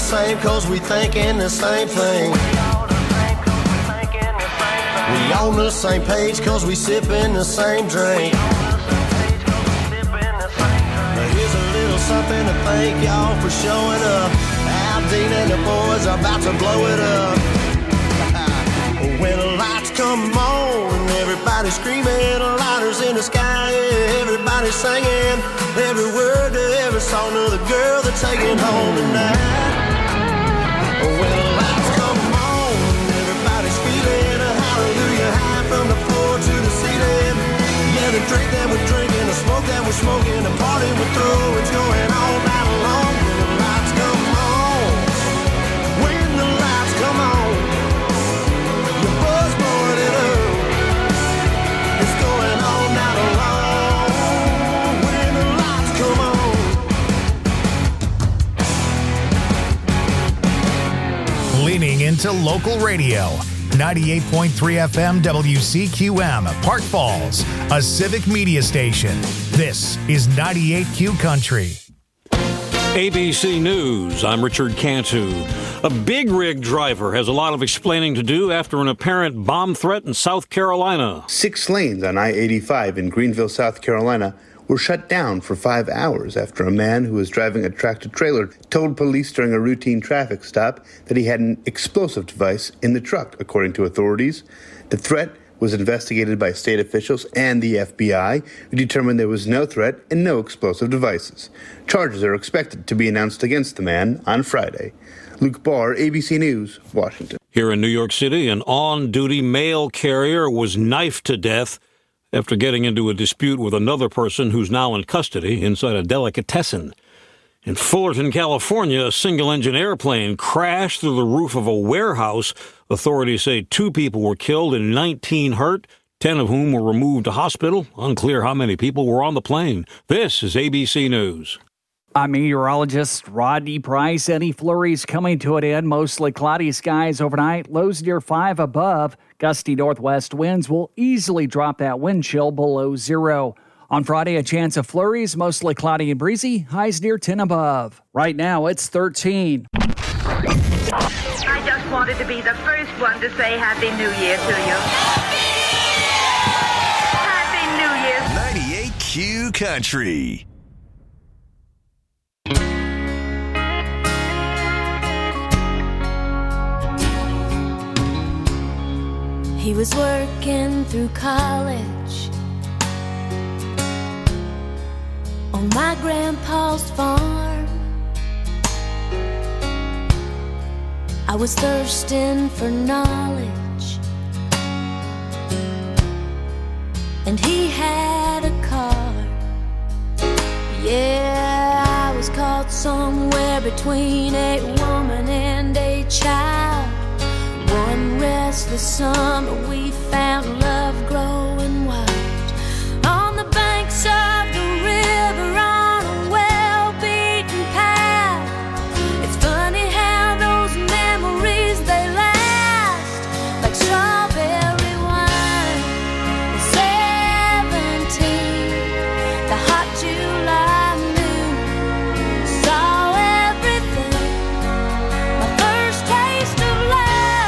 same cause we thinking the same thing. We on the same page cause we sipping the same drink. Here's a little something to thank y'all for showing up. Al Dean and the boys are about to blow it up. When the lights come on and everybody's screaming, lighters in the sky, everybody's singing every word to every song of the girl they're taking home tonight. When the lights come on and everybody's feeling a hallelujah high from the floor to the ceiling. Yeah, the drink that we're drinking, the smoke that we're smoking, the party we're through, it's going all night long. When the lights come on, when the lights come on, your buzz blowing it up, it's going all night long. When the lights come on. Leaning into local radio. 98.3 FM WCQM, Park Falls, a civic media station. This is 98Q Country. ABC News, I'm Richard Cantu. A big rig driver has a lot of explaining to do after an apparent bomb threat in South Carolina. 6 lanes on I-85 in Greenville, South Carolina, were shut down for 5 hours after a man who was driving a tractor-trailer told police during a routine traffic stop that he had an explosive device in the truck, according to authorities. The threat was investigated by state officials and the FBI, who determined there was no threat and no explosive devices. Charges are expected to be announced against the man on Friday. Luke Barr, ABC News, Washington. Here in New York City, an on-duty mail carrier was knifed to death after getting into a dispute with another person who's now in custody inside a delicatessen. In Fullerton, California, a single-engine airplane crashed through the roof of a warehouse. Authorities say 2 people were killed and 19 hurt, 10 of whom were removed to hospital. Unclear how many people were on the plane. This is ABC News. I'm meteorologist Rodney Price. Any flurries coming to an end. Mostly cloudy skies overnight. Lows near 5 above. Gusty northwest winds will easily drop that wind chill below 0. On Friday, a chance of flurries. Mostly cloudy and breezy. Highs near 10 above. Right now, it's 13. I just wanted to be the first one to say Happy New Year to you. Happy New Year. 98Q Country. He was working through college on my grandpa's farm. I was thirsting for knowledge, and he had a car. Yeah, I was caught somewhere between a woman and a child. One restless summer we found love growing wild on the banks of the river on a well-beaten path. It's funny how those memories, they last like strawberry wine. At 17, the hot July moon saw everything. My first taste of love.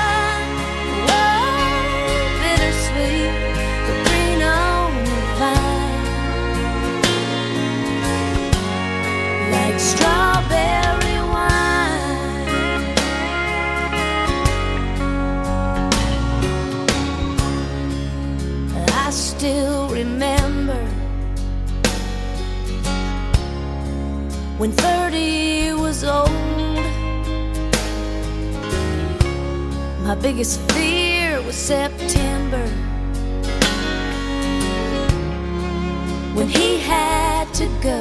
Strawberry wine. I still remember when 30 was old. My biggest fear was September, when he had to go.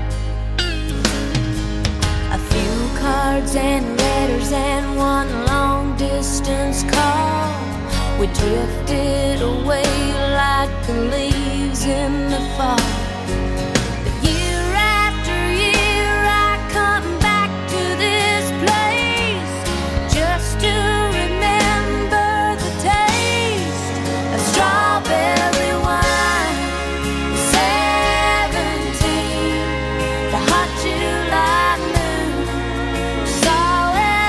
A few cards and letters and one long distance call. We drifted away like the leaves in the fall. But year after year I come back to this place just to remember the taste of strawberry wine. 17, the hot July moon saw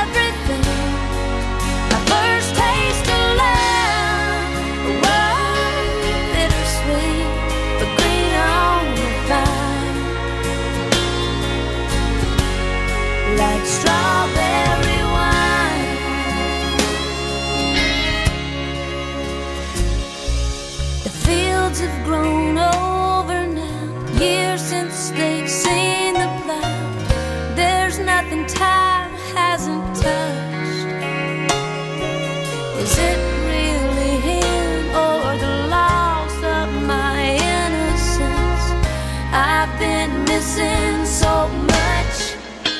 and time hasn't touched. Is it really him or the loss of my innocence? I've been missing so much.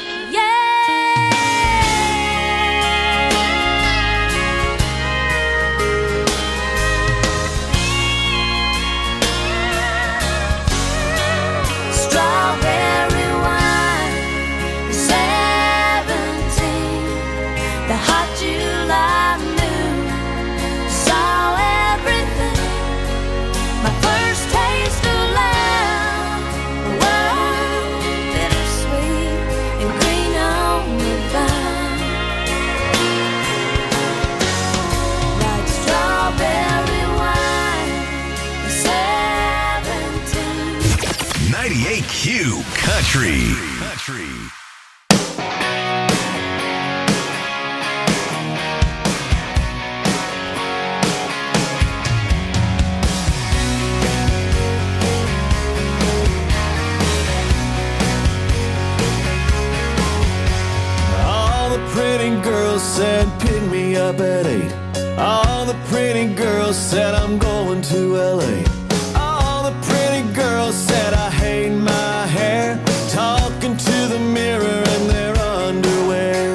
Q Country. All the pretty girls said pick me up at 8. All the pretty girls said I'm going to LA. All the pretty girls said I hate my hair, talking to the mirror in their underwear.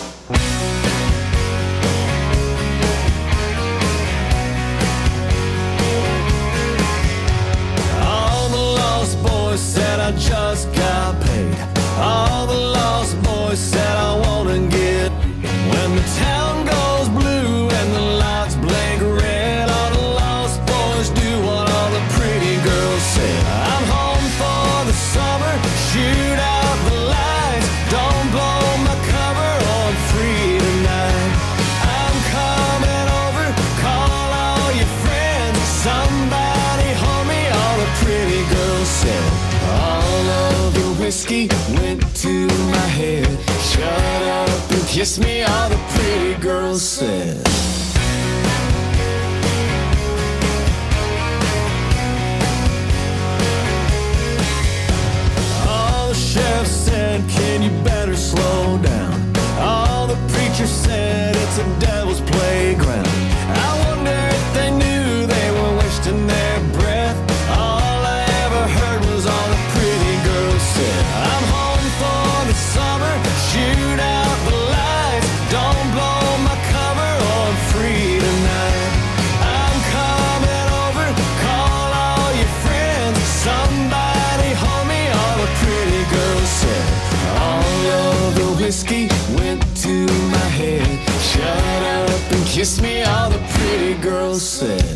All the lost boys said I just got paid. All the lost boys said I wanna get. When the town goes blue and the lights blink red, all the lost boys do what all the pretty girls said. I'm home for the summer, shoot out the lights, don't blow my cover, I'm free tonight. I'm coming over, call all your friends, somebody hold me, all the pretty girls said. All of the whiskey went to my head, shut up and kiss me, all the pretty girls said. All the sheriff said, can you better slow down? All the preachers said, it's a devil's playground. I wonder if they knew they were wasting their breath. All I ever heard was all the pretty girls said. I'm home for the summer, shoot out the lights, don't blow my cover, I'm free tonight. I'm coming over, call all your friends, somebody hold me, all the pretty girls said. All of the whiskey went to my head, shut up and kiss me, all the pretty girls said.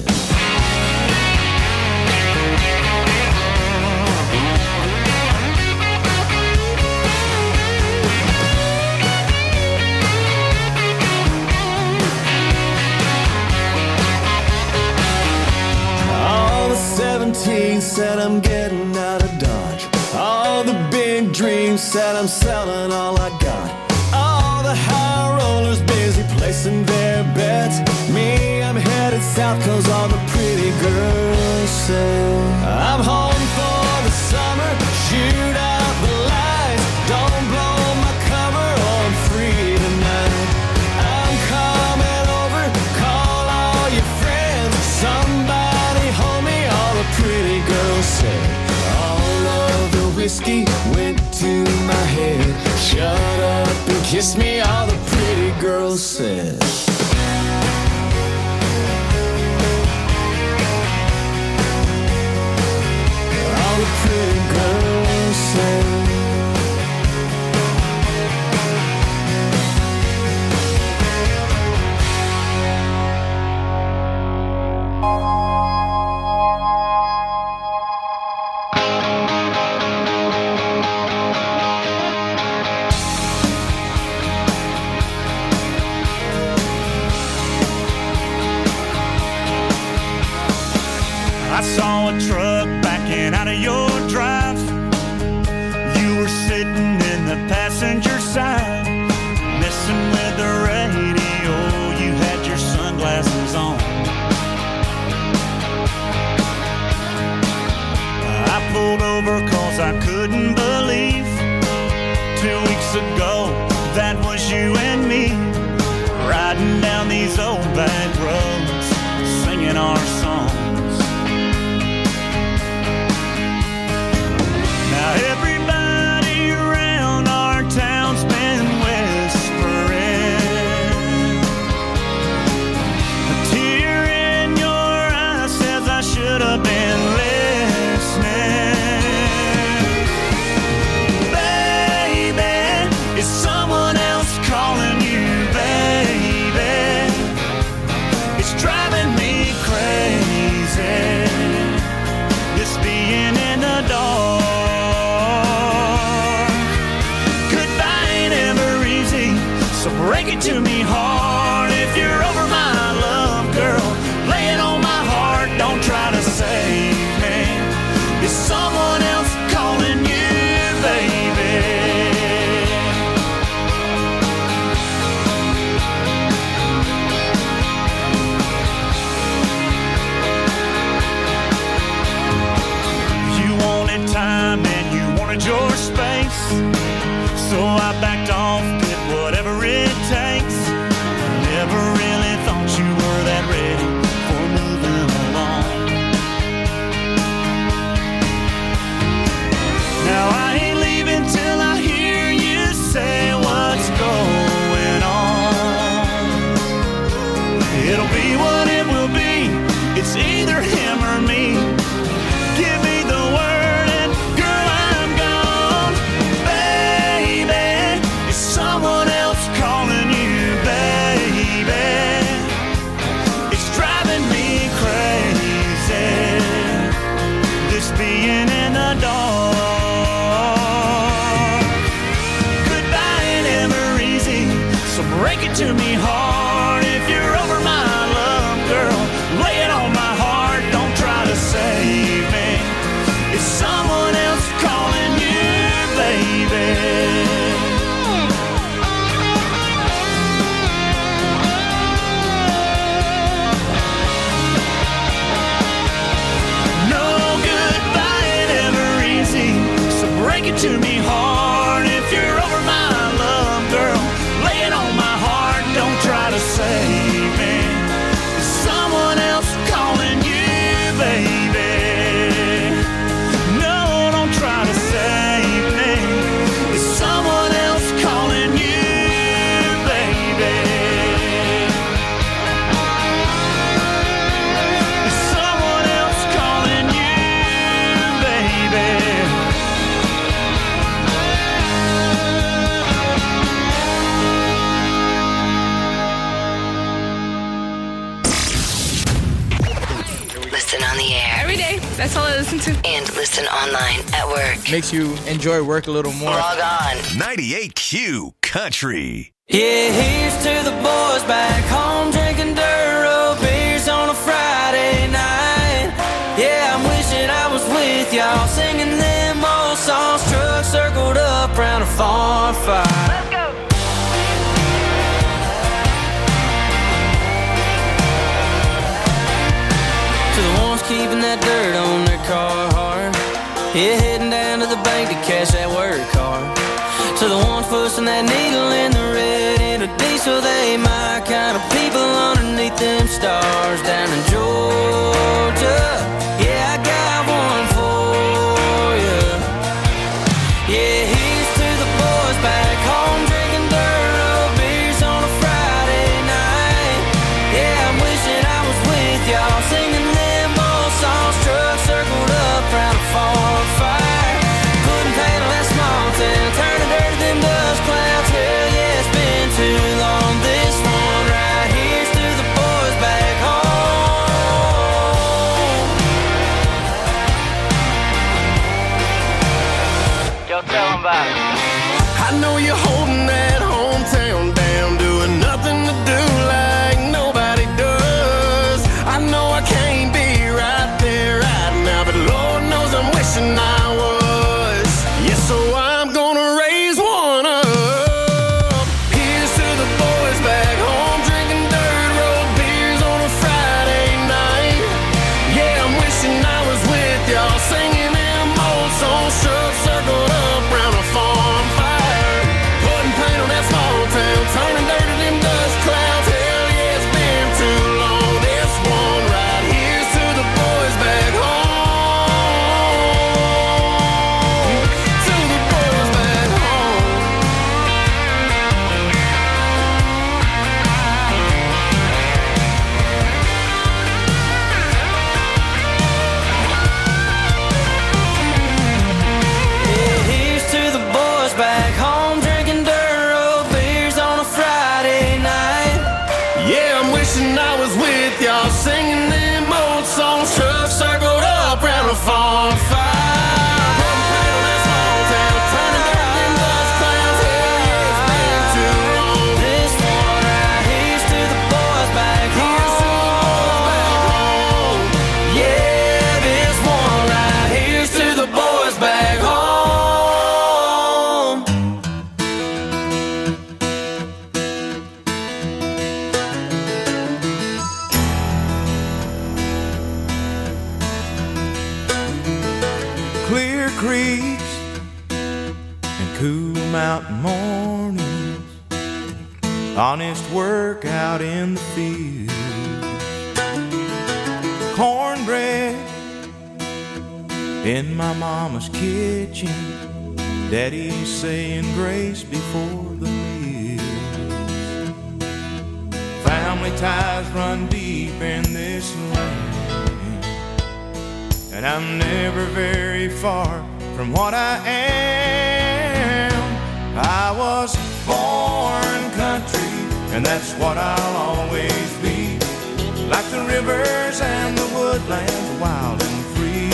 All the 17 said I'm getting out of Dodge. All the big dreams said I'm selling all I got. All the high rollers busy placing their bets. Me, I'm headed south cause all the pretty girls say. I'm home for the summer, shoot out the lights, don't blow my cover, I'm free tonight. I'm coming over, call all your friends, somebody hold me, all the pretty girls say. All of the whiskey went to my head, shut up and kiss me, all the pretty girls said. All the pretty girls said. I saw a truck backing out of your drive. You were sitting in the passenger side, messing with the radio. You had your sunglasses on. I pulled over cause I couldn't believe 2 weeks ago break it to me hard. If you're over my love, girl, lay it on my heart. Don't try to save me. Is someone else calling you, baby? You wanted time and you wanted your space, so I backed off, did whatever it takes. Never really thought you were that ready for moving along. Now I ain't leaving till I hear you say what's going on. It'll be what it will be. It's either him or me. Give me the word and girl, I'm gone. Baby, is someone else calling you, baby? It's driving me crazy, this being in the dark. Goodbye ain't ever easy, so break it to me hard. If you're over my love, girl, lay it on my heart. Don't try to save me. Is someone else calling you, baby? No goodbye ain't ever easy, so break it to me hard. If you're over my love, girl, lay it on my heart. Don't try to save me. Is someone else calling you, baby? No, don't try to save me. Is someone else calling you, baby? Is someone else calling you, baby? Listen on the air. Every day. That's all I listen to. And listen online at work. Makes you enjoy work a little more. Log on. 98Q Country. Yeah, here's to the boys back home drinking Duro beers on a Friday night. Yeah, I'm wishing I was with y'all singing them old songs. Trucks circled up round a farm fire. Let's go. To the ones keeping that dirt on their car hard. Yeah, heading down to the bank to cash that work card. To the ones pushing that needle in the red in a diesel, they my kind of people underneath them stars down in Georgia. Yeah, I got one for you. Yeah, here's to the boys back home drinking Duro beers on a Friday night. Yeah, I'm wishing I was with y'all singing them old songs. Trucks circled up round a farm fire. Couldn't paddle that small town, turning dirt to them dust clouds. Hell yeah, it's been too long. This one right here's to the boys back home. clear creeks and cool mountain mornings, honest work out in the field, cornbread in my mama's kitchen, Daddy saying grace before the meal. Family ties run deep in this land, and I'm never very far from what I am. I was born country, and that's what I'll always be. Like the rivers and the woodlands, wild and free.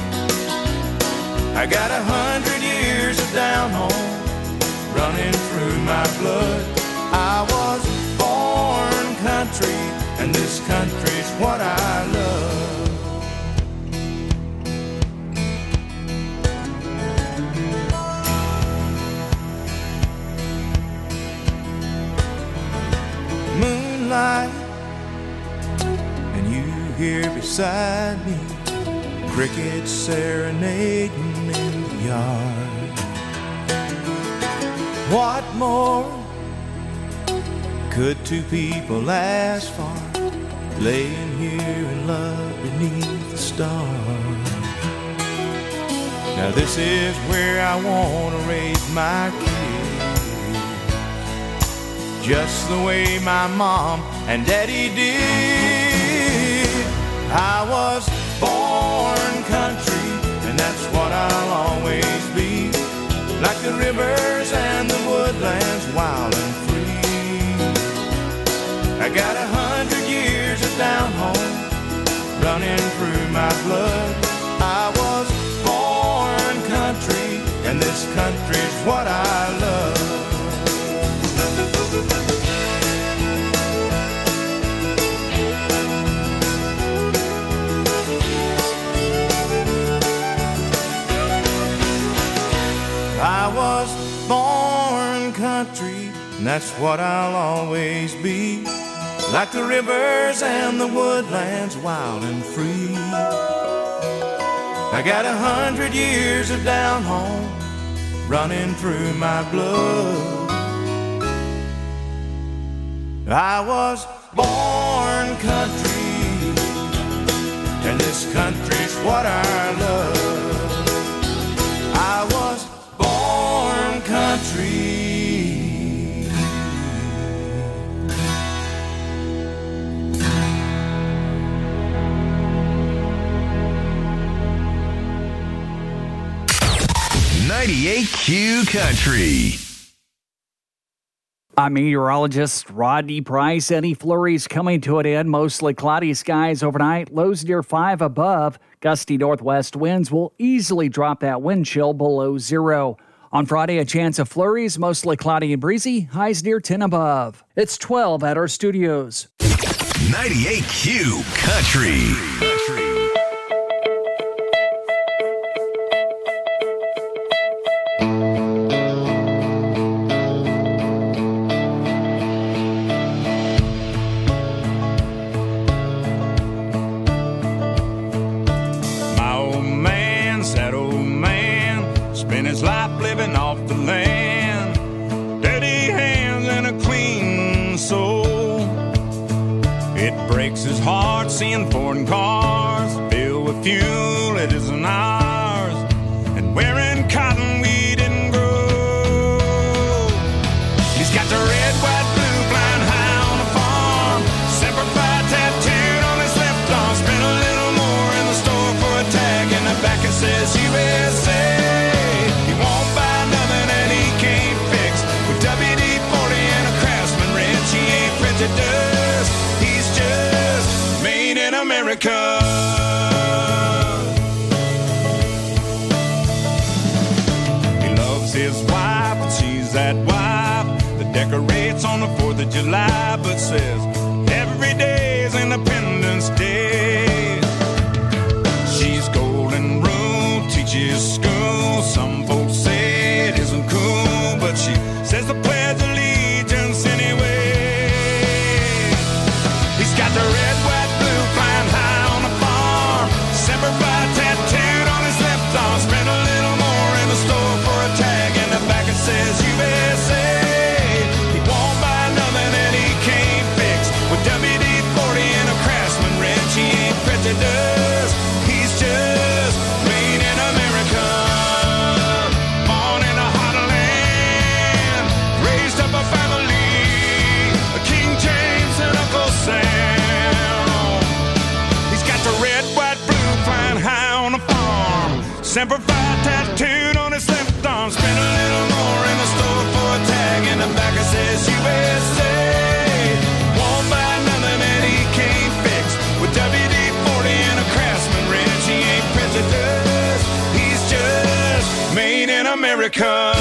I got 100 years of down home running through my blood. I was born country, and this country's what I love. Moonlight, and you here beside me, crickets serenading in the yard. What more could two people ask for, laying here in love beneath the stars? Now this is where I want to raise my kids, just the way my mom and daddy did. I was born country, and that's what I'll always be. Like the rivers and the woodlands, wild and free. I got 100 years of down home running through my blood. I was born country, and this country's what I love. I was born country, and that's what I'll always be. Like the rivers and the woodlands, wild and free. I got 100 years of down home running through my blood. I was born country, and this country's what I love. I was born country. 98Q Country. I'm meteorologist Rodney Price. Any flurries coming to an end. Mostly cloudy skies overnight. Lows near 5 above. Gusty northwest winds will easily drop that wind chill below 0. On Friday, a chance of flurries. Mostly cloudy and breezy. Highs near 10 above. It's 12 at our studios. 98Q Country. His heart seeing foreign cars filled with fuel it isn't ours, and wearing cotton we didn't grow. He's got the red, white, blue flying high on the farm, Semper Fi tattooed on his left arm. Spent a little more in the store for a tag in the back it says USA. He won't buy nothing that he can't fix with WD-40 and a Craftsman wrench. He ain't printed dust, he's just made in America. He loves his wife, and she's that wife that decorates on the 4th of July, but says every day is Independence Day. She's golden rule, teaches school. Some folks say it isn't cool, but she says the Pledge of Allegiance anyway. He's got the red, white, blue flying high on the farm, Semper Fi tattooed on his left arm. Spent a Semper Fi tattooed on his left arm. Spent a little more in the store for a tag. In the back it says USA. Won't buy nothing that he can't fix. With WD-40 and a Craftsman wrench, he ain't prejudiced. He's just made in America.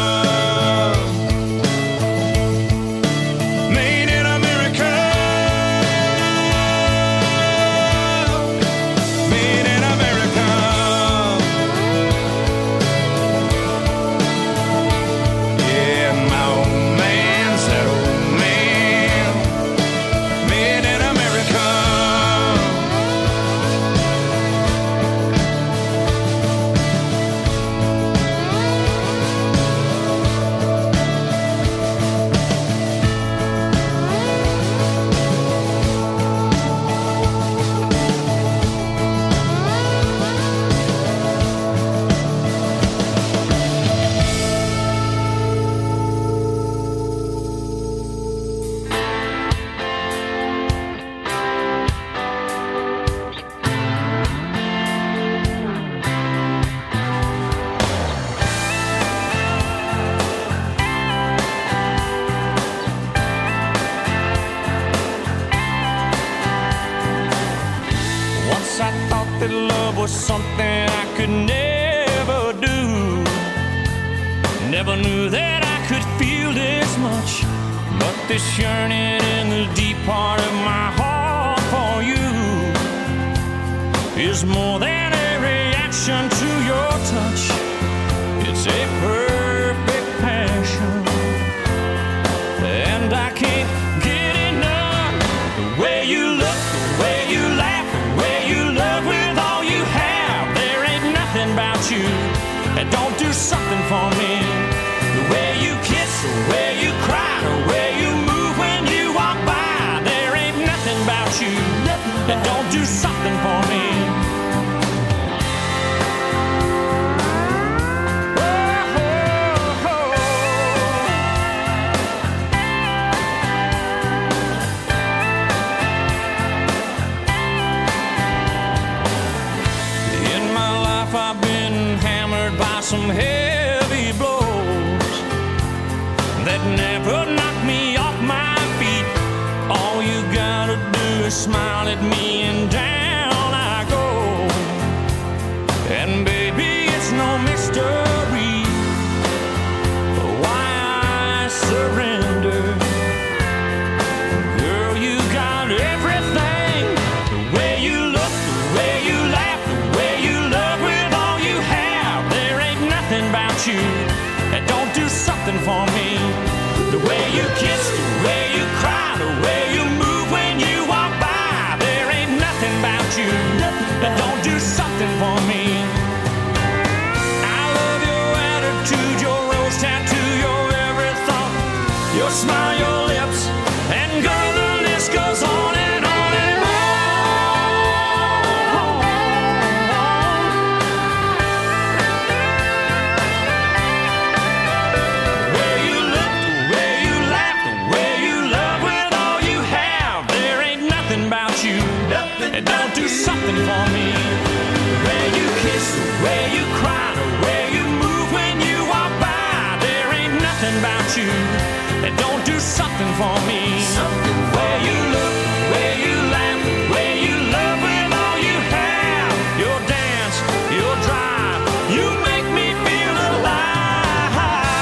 Was something I could never do. Never knew that I could feel this much, but this yearning in the deep part of my heart for you is more than a reaction to your touch. It's a perfect passion, and I can't get enough. The way you look, the way you laugh, the way you love with all you have. There ain't nothing about you that don't do something for me. The way you kiss, the way you cry, the way you move when you walk by. There ain't nothing about you that don't do something for me. I've been hammered by some heavy blows that never knocked me off my feet. All you gotta do is smile at me and down I go. And baby, it's no mystery why I surrender. Girl, you got everything. The way you look, the way you laugh, the way you love with all you have. There ain't nothing about you that don't do something for me. The way you kiss, the way you cry, the way you move when you walk by. There ain't nothing about you that don't do something for me. I love your attitude, your rose tattoo, your every thought, your smile, your lips, and girl, the list goes on and on and on. The way you look, the way you laugh, the way you love with all you have. There ain't nothing about you that don't do something for me. The way you kiss, the way you cry, the way you move when you walk by. There ain't nothing about you that don't do something for me. The way you look, the way you laugh, the way you love with all you have. Your dance, your drive, you make me feel alive.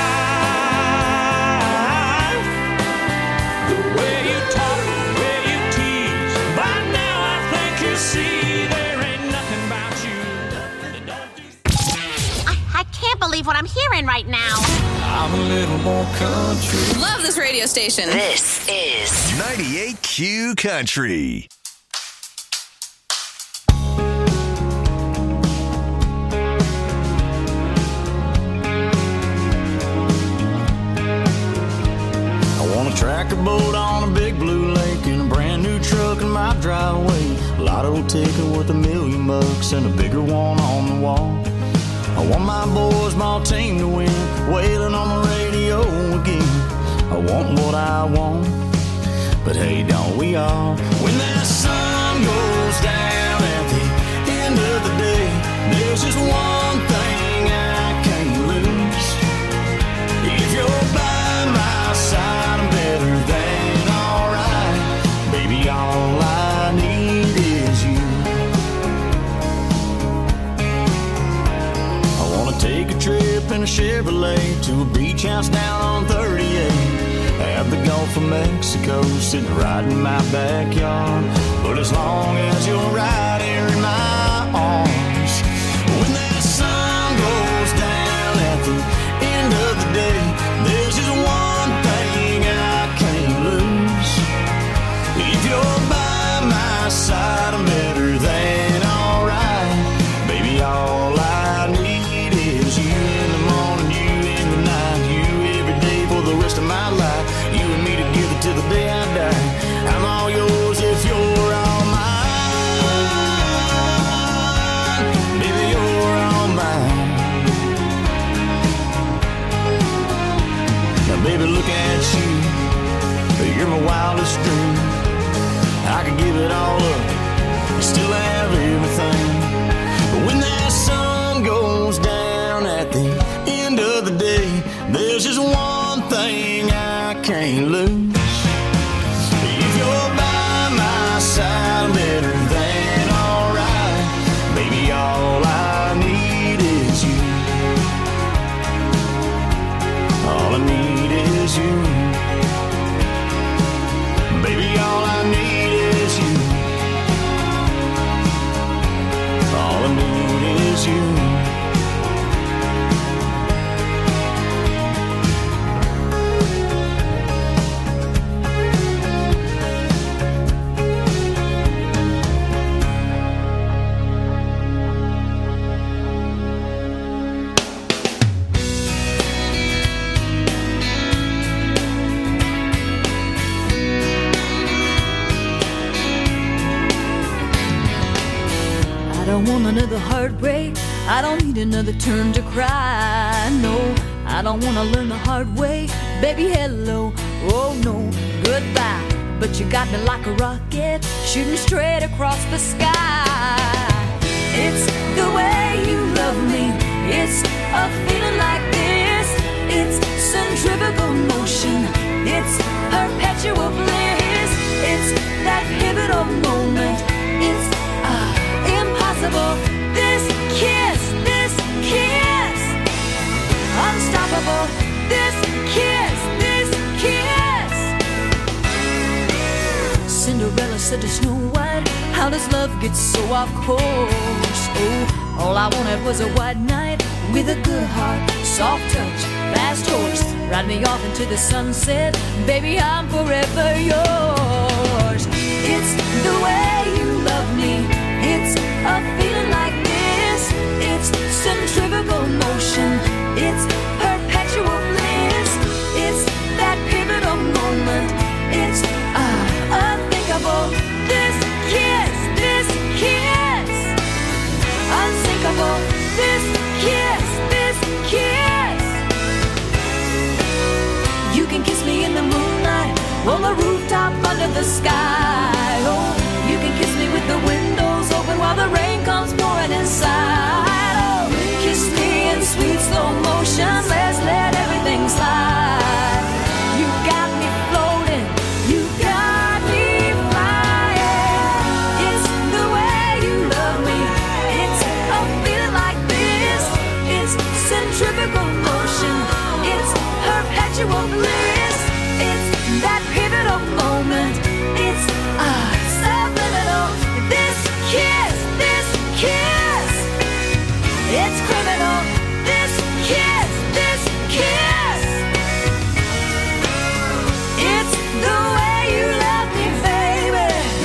The way you talk, the way you tease, by now I think you see there ain't nothing about you that don't do. I can't believe what I'm hearing right now. I'm a little more country. Love this radio station. This is 98Q Country. I want a tractor boat on a big blue lake and a brand new truck in my driveway. A lotto ticket worth $1 million and a bigger one on the wall. I want my boys' ball team to win, wailing on the radio again. I want what I want, but hey, don't we all? When that sun goes down at the end of the day, there's just one in a Chevrolet to a beach house down on 38. Have the Gulf of Mexico sitting right in my backyard. But as long as you're right here in my arms, when that sun goes down at the end of the day, there's just one thing I can't lose. If you're by my side, I'm better than alright. Baby, all I need is you in the morning, you in the night, you every day for the rest of my life. You and me together till the day I die. I'm all yours if you're all mine. Baby, you're all mine. Now, baby, look at you. You're my wildest dream. I could give it all up, still have everything. But when that sun goes down at the end of the day, there's just one thing I can't lose. If you're by my side, I'm better than alright. Baby, all I need is you. All I need is you. Baby, all I need is you. All I need is you. I don't want another heartbreak. I don't need another turn to cry. No, I don't want to learn the hard way. Baby, hello, oh no, goodbye. But you got me like a rocket, shooting straight across the sky. It's the way you love me. It's a feeling like this. It's centrifugal motion. It's perpetual bliss. It's that pivotal moment. It's impossible. This kiss, unstoppable. This kiss. Cinderella said to Snow White, how does love get so off course? Oh, all I wanted was a white knight with a good heart, soft touch, fast horse. Ride me off into the sunset, baby, I'm forever yours. It's the way you love me. It's a feeling like this. It's centrifugal motion. It's perpetual bliss. It's that pivotal moment. It's unthinkable. This kiss, unsinkable. This kiss. You can kiss me in the moonlight, on the rooftop under the sky. Oh, you can kiss me with the windows open while the rain comes pouring inside. Oh, kiss me in sweet slow motion. Let's let everything slide. You got me floating. You got me flying. It's the way you love me. It's a feeling like this. It's centrifugal motion. It's perpetual bliss. It's that pivotal moment. It's subliminal. This kiss. It's criminal. This kiss. It's the way you love me, baby.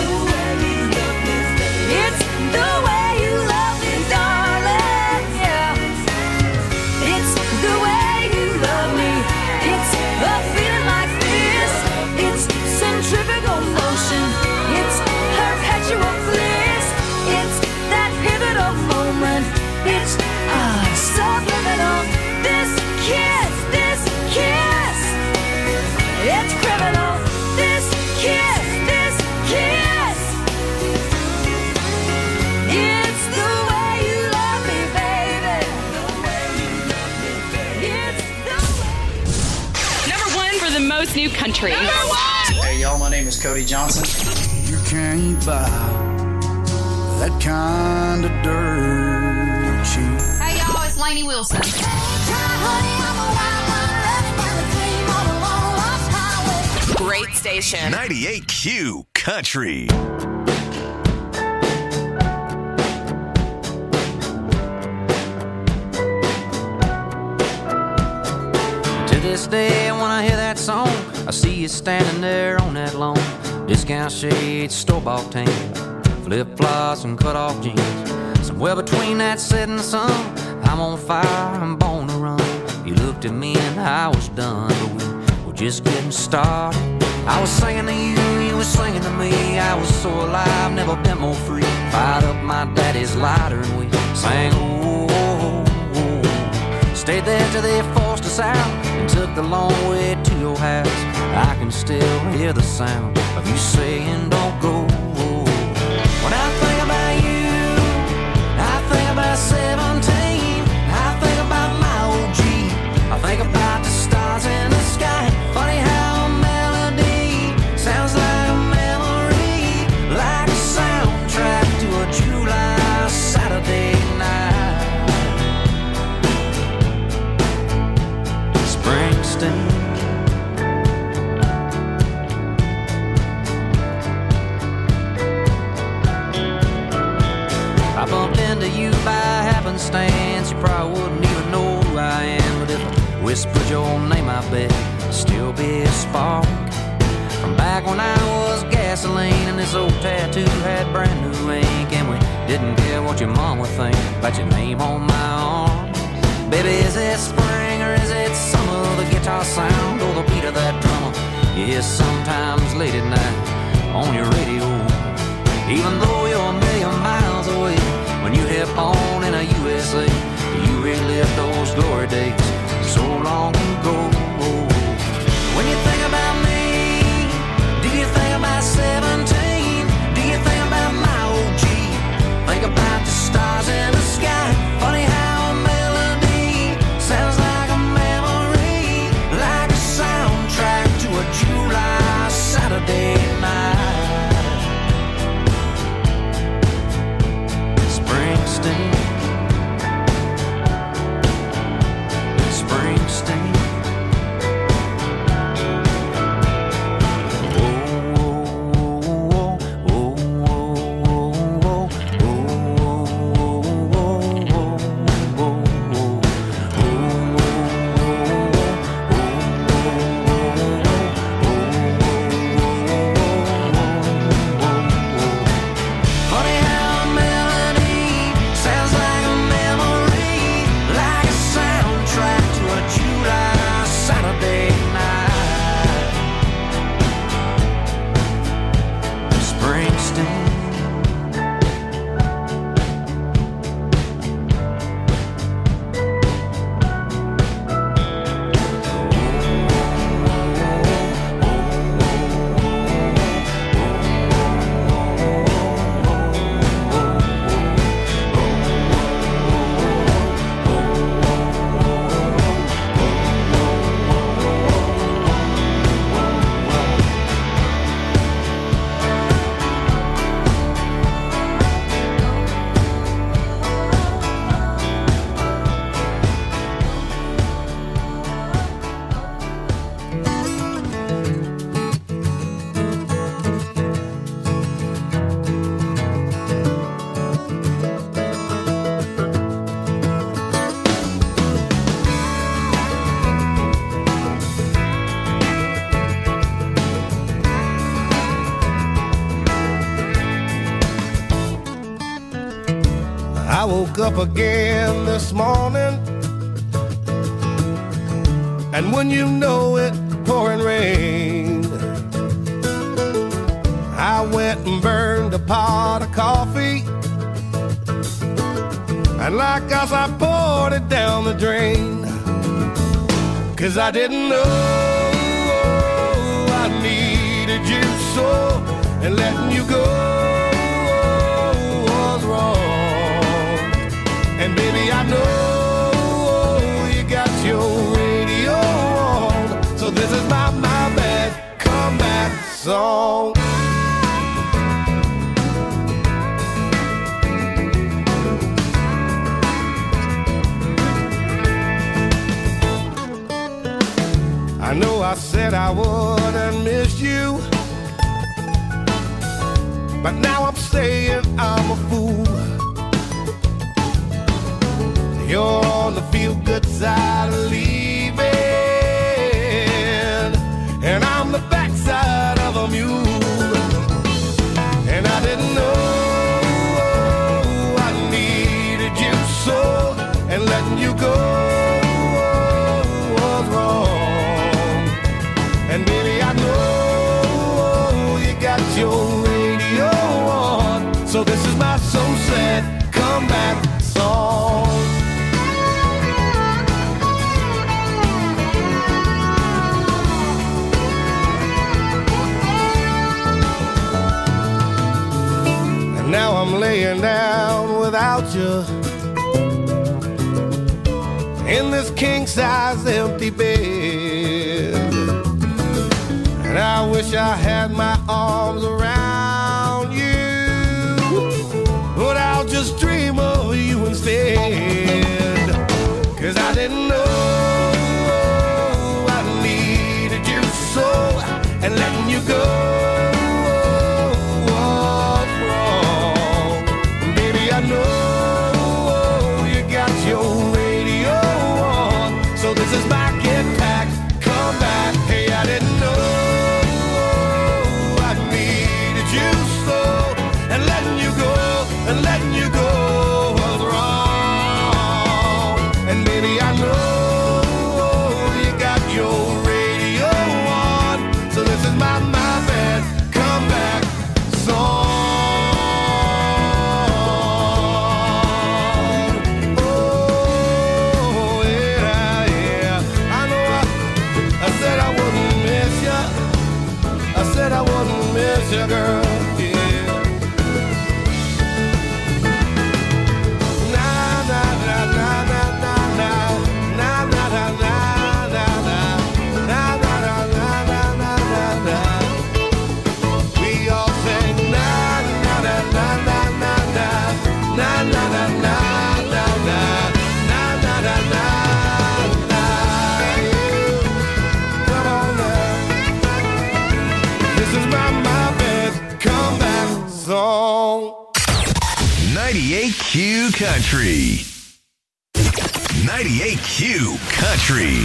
It's the way you love me, darling. Yeah. It's the way you love me. It's a feeling like this. It's centrifugal motion. It's perpetual bliss. It's that pivotal moment. It's subliminal. This kiss. It's criminal. This kiss. It's the way you love me, baby. It's the way. Number one for the most new country. Hey y'all, my name is Cody Johnson. You can't buy that kind of dirt cheap. Hey y'all, it's Lainey Wilson. Great station. 98Q Country. To this day, when I hear that song, I see you standing there on that lawn. Discount shades, store-bought tan, flip-flops and cut-off jeans. Somewhere between that setting sun, I'm on fire, I'm born to run. You looked at me and I was done, but we were just getting started. I was singing to you, you were singing to me. I was so alive, never been more free. Fired up my daddy's lighter and we sang, oh, oh, oh. Stayed there till they forced us out and took the long way to your house. I can still hear the sound of you saying don't go. When I think about you, I think about 17. I think about my old Jeep. I think about the stars in the sky. Funny how a melody sounds like a memory, like a soundtrack to a July Saturday night. Springsteen. I bumped into you by happenstance. You probably wouldn't even know who I am, but if I whispered your name, I bet it'd still be a spark. From back when I was gasoline and this old tattoo had brand new ink, and we didn't care what your mom would think about your name on my arm. Baby, is it spring or is it summer? The guitar sound or the beat of that drummer you hear sometimes late at night on your radio. Even though you're a million miles away, when you hit on in a USA, you relive those glory days so long ago. When you think about me, do you think about 17? Do you think about my old Jeep? Think about the stars in the sky. Funny how a melody sounds like a memory, like a soundtrack to a July Saturday night. Springsteen. I woke up again this morning, and when you know it, pouring rain. I went and burned a pot of coffee, and like us I poured it down the drain. 'Cause I didn't know I needed you so, and letting you go was wrong. And baby, I know you got your radio on, so this is my bad comeback song. said I wouldn't miss you, but now I'm saying I'm a fool. You're on the feel-good side of leaving, and I'm the backside of a mule. And I didn't know I needed you so, and letting you go was wrong. And baby, I know you got your radio on, so this is my so sad comeback song. Now I'm laying down without you in this king-size empty bed, and I wish I had my arms around you, but I'll just dream of you instead. 'Cause I didn't know I needed you so, and letting you go I know you got your radio on, so this is my get back, come back. Hey, I didn't know I needed you so, and letting you go was wrong. And baby, I know you got your radio on, so this is my bad comeback song. I wouldn't miss you, girl, yeah. Na na na na na na na na na na na na na na na na na. We all sing na na na na na na na na na na na na na na na na. Come on now. This is my bad comeback song. 98Q Country. 98Q Country.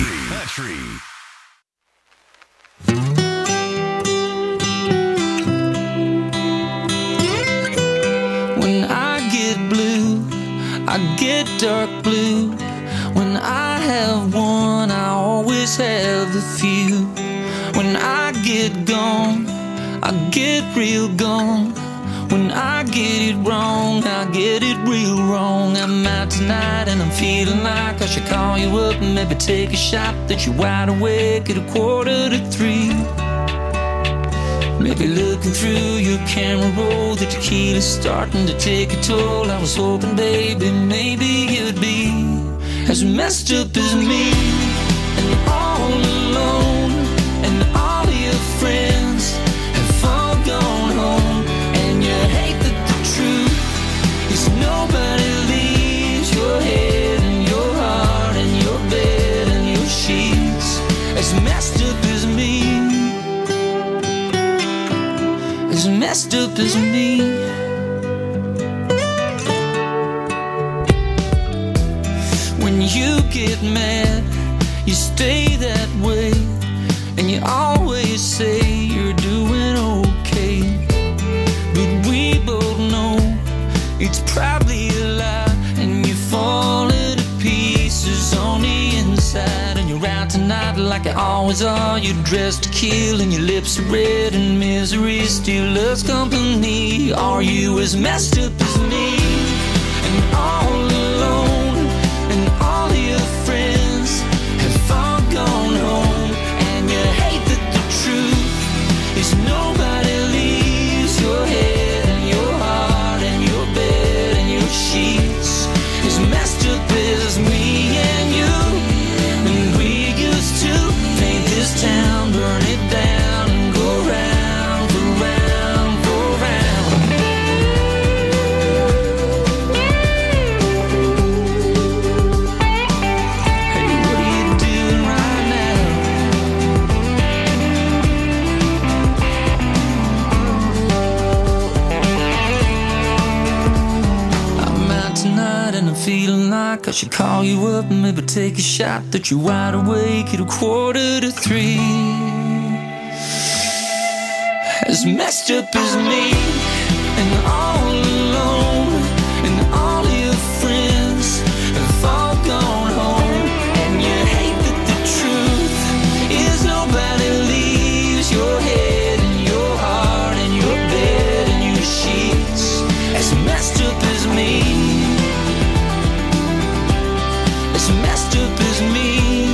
When I get blue, I get dark blue. When I have one, I always have a few. When I get gone, I get real gone. When I get it wrong, I get it real wrong. I'm out tonight and I'm feeling like I should call you up and maybe take a shot that you're wide awake at 2:45. Maybe looking through your camera roll, the tequila's starting to take a toll. I was hoping, baby, maybe you'd be as messed up as me, and all alone, and all of your friends have all gone home. And you hate that the truth is nobody leaves your head and your heart and your bed and your sheets as messed up as me, as messed up as me. When you get mad, you stay that way, and you always say you're doing okay. But we both know it's probably a lie, and you fall into pieces on the inside. And you're out tonight like you always are. You're dressed to kill, and your lips are red, and misery still loves company. Are you as messed up as me, and all alone, and all of your friends have all gone home? And you hate that the truth is nobody leaves your head and your heart and your bed and your sheets as messed up as me and you. And we used to paint this town, burn it down, and go round, go round, go round. and I'm feeling like I should call you up and maybe take a shot that you're wide awake at 2:45. As messed up as me and all alone, and all your friends have all gone home, and you hate that the truth is nobody leaves your head and your heart and your bed and your sheets. As messed up as me, as messed up as me.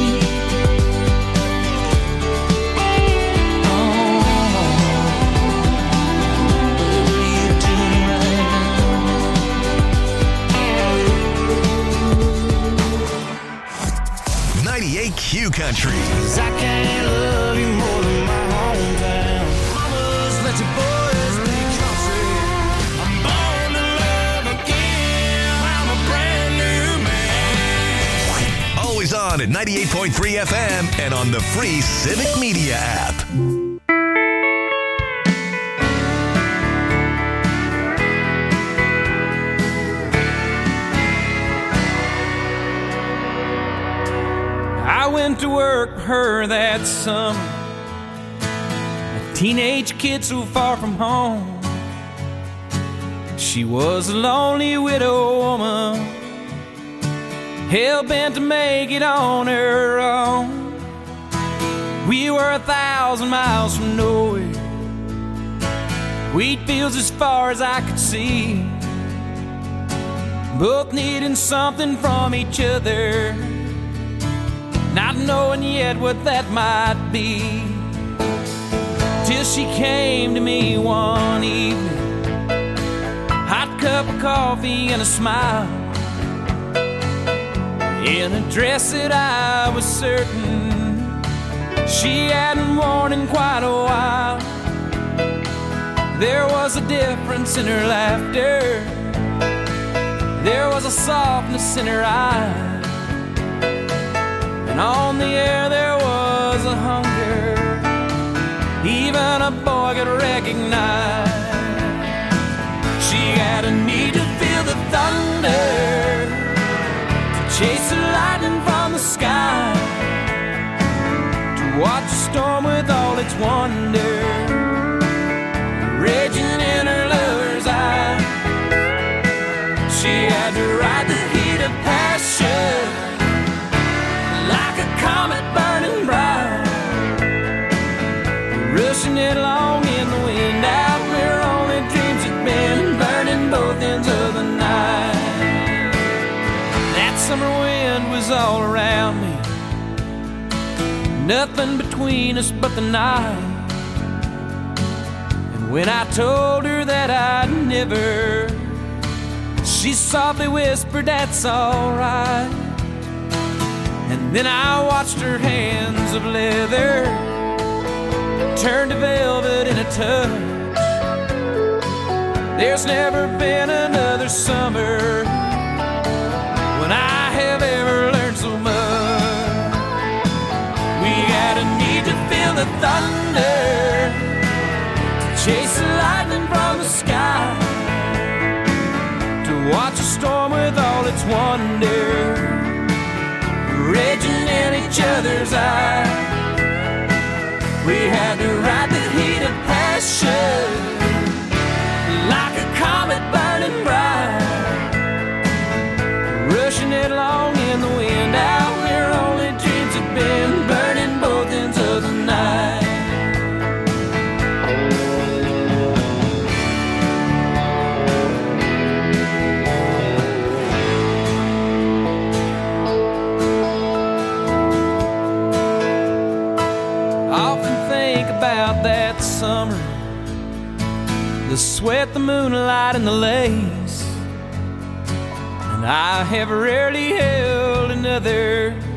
98Q Country. 'Cause I can't love you more than my hometown. Mamas, let your boys be country. I'm born to love again. I'm a brand new man. Always on at 98.3 FM and on the free Civic Media app. I went to work for her that summer, a teenage kid so far from home. She was a lonely widow woman, hell-bent to make it on her own. We were 1,000 miles from nowhere, wheat fields as far as I could see, both needing something from each other, not knowing yet what that might be. Till she came to me one evening, hot cup of coffee and a smile, in a dress that I was certain she hadn't worn in quite a while. There was a difference in her laughter, there was a softness in her eyes, and on the air there was a hunger even a boy could recognize. She had a need to feel the thunder, to chase the lightning from the sky, to watch a storm with all its wonder raging in her lover's eyes. She had to ride the heat of passion like a comet burning bright, rushing it along in the wind out where only dreams had been, burning both ends of the night. That summer wind was all around me, nothing between us but the night. And when I told her that I'd never, she softly whispered, "That's all right." And then I watched her hands of leather turn to velvet in a touch. There's never been another summer when I have ever learned so much. We had a need to feel the thunder, to chase the lightning from the sky, to watch a storm with all its wonder raging in each other's eyes. We had to ride the heat of passion like a comet burning bright, rushing it along in the wind out where only dreams had been, burning both ends of the night. That summer, the sweat, the moonlight, and the lace, and I have rarely held another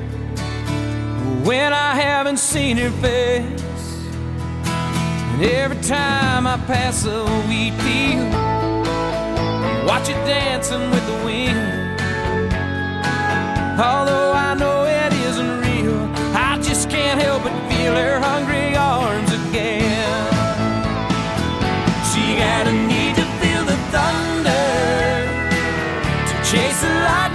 when I haven't seen her face. And every time I pass a wheat field, watch it dancing with the wind, although I know it isn't real, I just can't help but feel her hungry arms again. She had a need to feel the thunder, to chase the light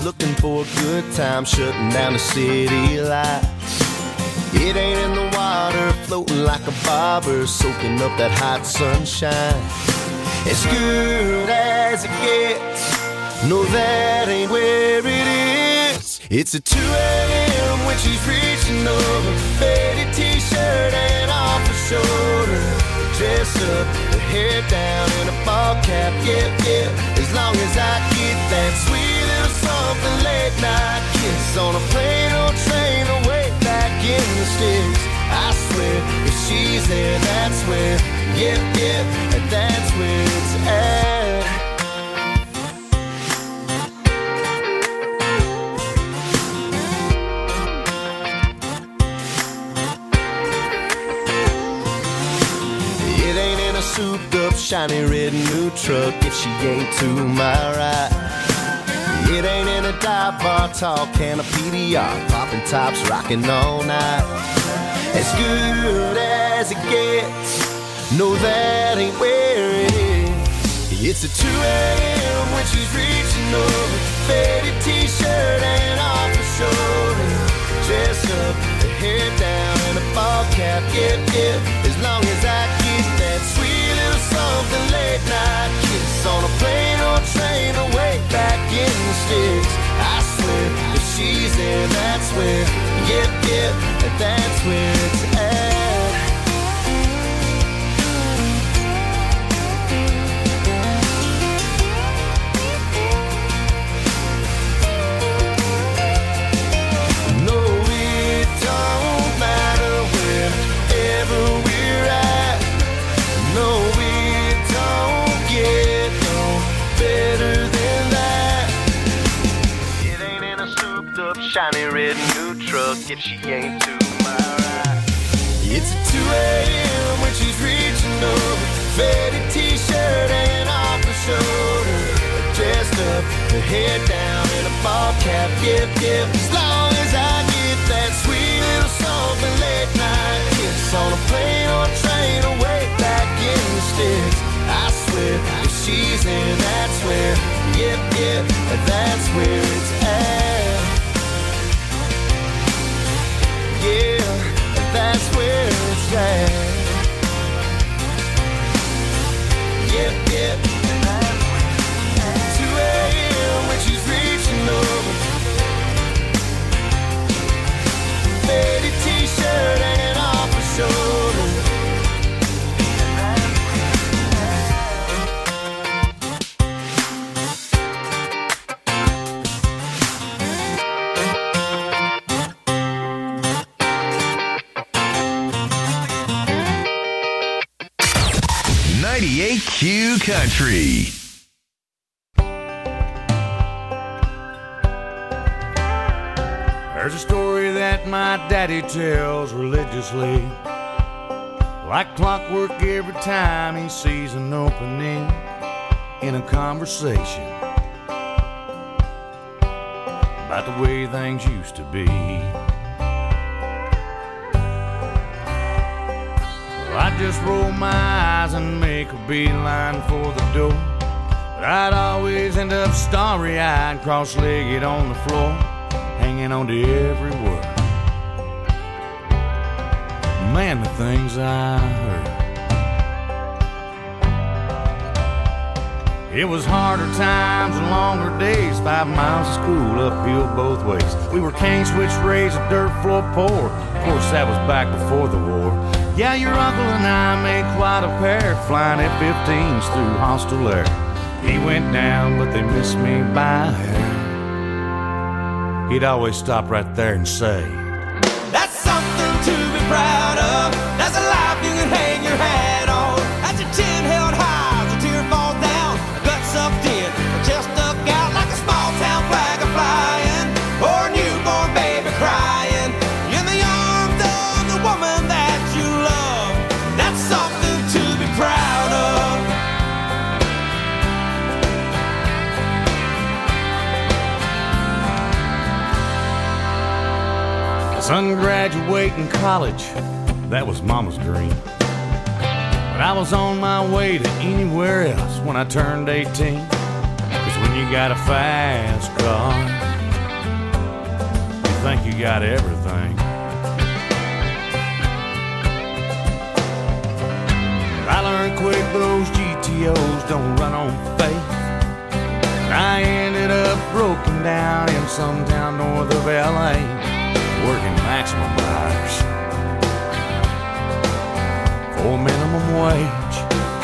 looking for a good time, shutting down the city lights. It ain't in the water, floating like a bobber, soaking up that hot sunshine. As good as it gets, no, that ain't where it is. It's at 2 a.m. when she's reaching over, faded t-shirt and off her shoulder, dress up, her hair down in a ball cap, yeah. As long as I get that sweet little something late night kiss on a plane or train away back in the sticks. I swear, if she's there, that's where, yeah, that's where it's at. Souped up, shiny red new truck if she ain't to my right. It ain't in a dive bar, tall can of PDR, popping tops, rocking all night. As good as it gets, no, that ain't where it is. It's at 2 a.m. when she's reaching over, faded t-shirt and off her shoulder, dress up, her hair down and a ball cap, yeah. As long as I get that sweet little something late night kiss on a plane or train away back in the sticks. I swear, if she's there, that's where, yeah, that's where it's at. Shiny red new truck if she ain't to my right. It's at 2 a.m. when she's reaching over, faded t-shirt and off her shoulder, dressed up, her hair down in a ball cap, yeah. As long as I get that sweet little something late night kiss on a plane or train away back in the sticks. I swear, if she's in, that's where, yeah, that's where it's at. Yeah, that's where it's at. Yeah. 2 a.m. when she's reaching over, faded t-shirt hanging off her shoulder. 98Q Country. There's a story that my daddy tells religiously, like clockwork every time he sees an opening in a conversation about the way things used to be. I'd just roll my eyes and make a beeline for the door, but I'd always end up starry-eyed, cross-legged on the floor, hanging on to every word. Man, the things I heard. It was harder times and longer days, 5 miles of school uphill both ways. We were cane switch raised, a dirt floor poor. Of course, that was back before the war. Yeah, your uncle and I made quite a pair, flying F-15s through hostile air. He went down, but they missed me by hair. He'd always stop right there and say, "That's something to be proud of. That's a life you can hang your hat on. That's your chin held high as a tear falls down, a gut sucked in, a chest stuck out like a small town flag a flying, or a newborn baby crying in the arms of the woman that you love. That's something to be proud of." Son graduating college, that was Mama's dream. But I was on my way to anywhere else when I turned 18. 'Cause when you got a fast car think you got everything. I learned quick those GTOs don't run on faith. I ended up broken down in some town north of LA, working maximum hours for minimum wage.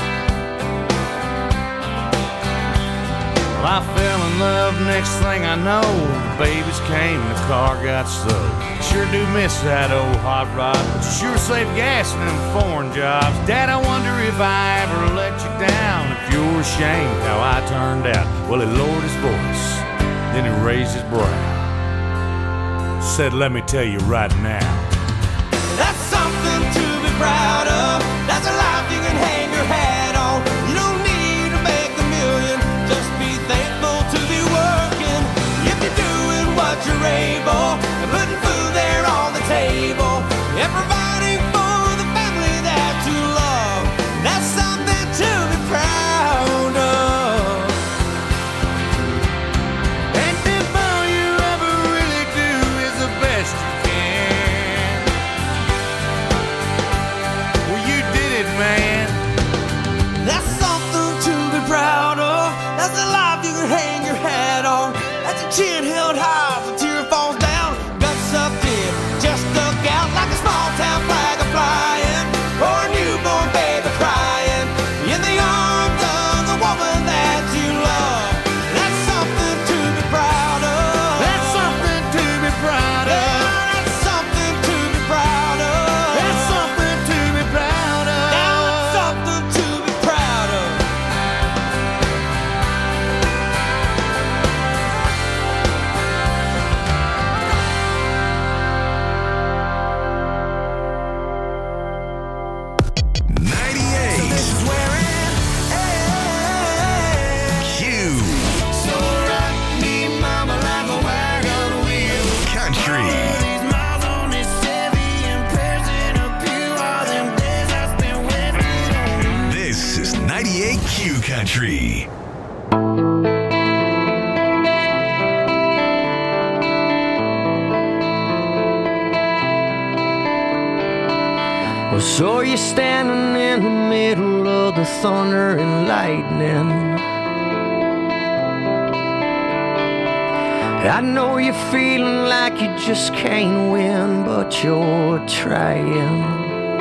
Well, I fell in love, next thing I know, the babies came and the car got stowed. Sure do miss that old hot rod, but you sure save gas in them foreign jobs. Dad, I wonder if I ever let you down, if you're ashamed how I turned out. Well, he lowered his voice, then he raised his brow, said, let me tell you right now, that's something to be proud of. That's a life you can hang your hat on. You don't need to make a million, just be thankful to be working. If you're doing what you're able and putting food there on the table and providing for the family that you love, that's something to be proud of. And if all you ever really do is the best you can, well, you did it, man. That's something to be proud of. That's a life you can hang your hat on. That's a chin held high, the tear falls down, guts up deep, just stuck out like a small town flag a flying, or a newborn baby crying in the arms of the woman that you love. That's something to be proud of. That's something to be proud of. Yeah, that's something to be proud of. That's something to be proud of. That's something to be proud of. This is 98Q Country. Well, so you're standing in the middle of the thunder and lightning. I know you're feeling like you just can't win, but you're trying.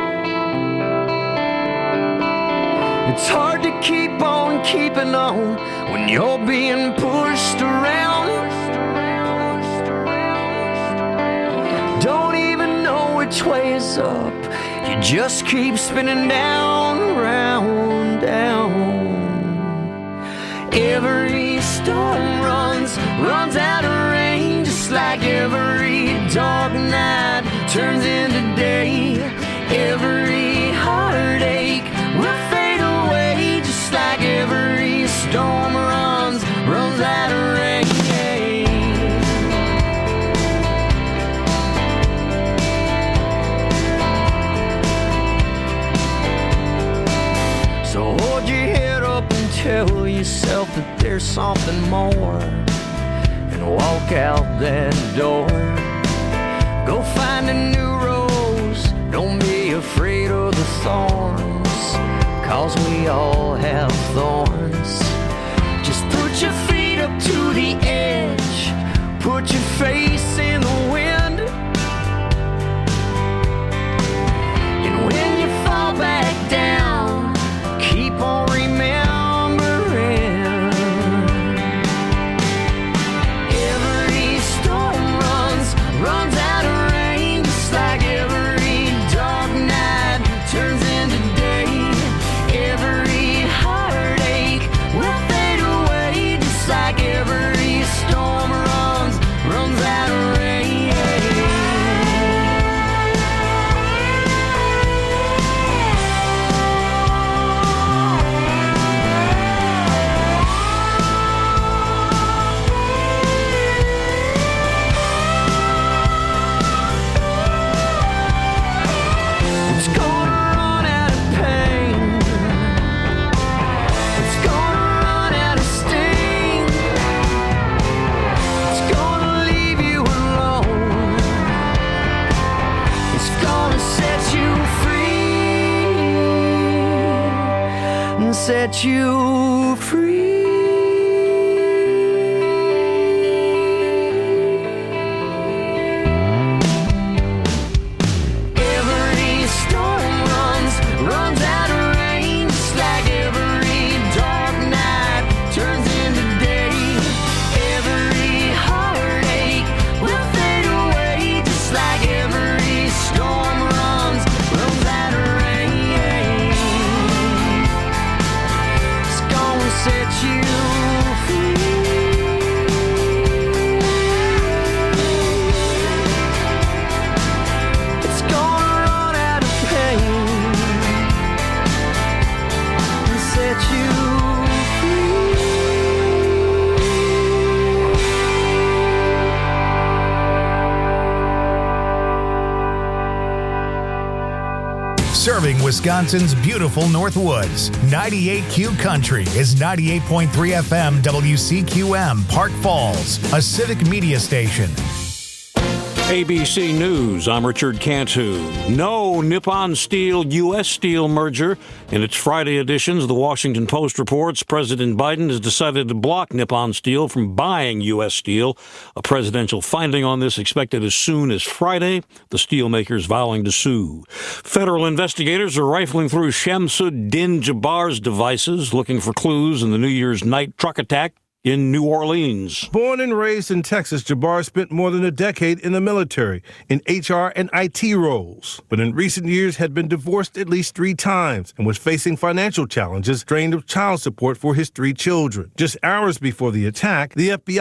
It's hard to keep on keeping on when you're being pushed around. Don't even know which way is up. You just keep spinning down, round, down. Every storm runs out of rain, just like every dark night turns into day. Every heartache will fade away, just like every storm runs out of rain. So hold your head up and tell yourself that there's something more, and walk out that door. Go find a new rose, don't be afraid of the thorns, 'cause we all have thorns. Just put your feet up to the edge, put your face in the wind, and when you fall back down, keep on remembering. Every storm runs out of rain, just like every dark night turns into day. Every heart and set you free. Every storm runs out of rain, just like every dark night turns into day. Every heartache will fade away, just like every storm runs out of rain. It's gonna set you free. It's gonna run out of pain and set you Serving Wisconsin's beautiful Northwoods, 98Q Country is 98.3 FM WCQM, Park Falls, a civic media station. ABC News, I'm Richard Cantu. No Nippon Steel-U.S. Steel merger. In its Friday editions, the Washington Post reports President Biden has decided to block Nippon Steel from buying U.S. Steel. A presidential finding on this expected as soon as Friday, the steelmakers vowing to sue. Federal investigators are rifling through Shamsuddin Jabbar's devices, looking for clues in the New Year's night truck attack in New Orleans. Born and raised in Texas, Jabbar spent more than a decade in the military, in HR and IT roles, but in recent years had been divorced at least 3 times and was facing financial challenges, drained of child support for his 3 children. Just hours before the attack, the FBI